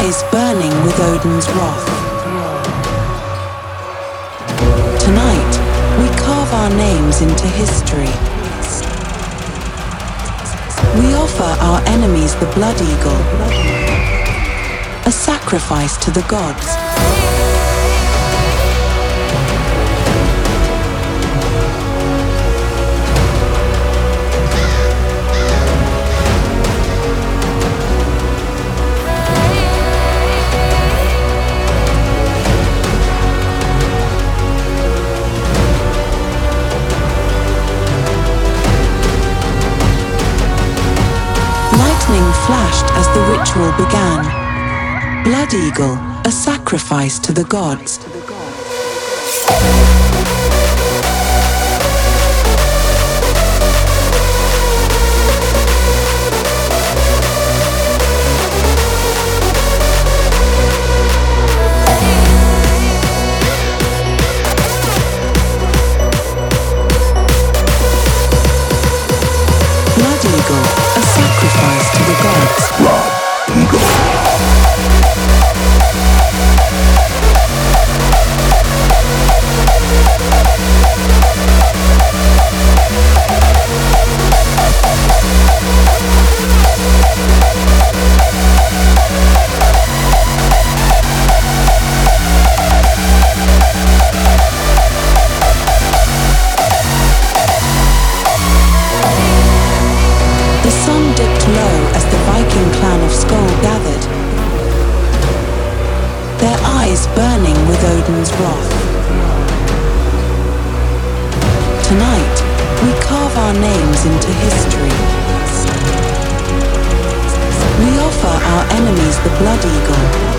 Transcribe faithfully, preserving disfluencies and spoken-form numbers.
eyes burning with Odin's wrath. Tonight, we carve our names into history. We offer our enemies the Blood Eagle, a sacrifice to the gods. Lightning flashed as the ritual began. Blood Eagle, a sacrifice to the gods. Blood Eagle, a sacrifice to the gods. Blood Eagle. The sun dipped low as the Viking clan of Skoll gathered, their eyes burning with Odin's wrath. Tonight, we carve our names into history. We offer our enemies the Blood Eagle,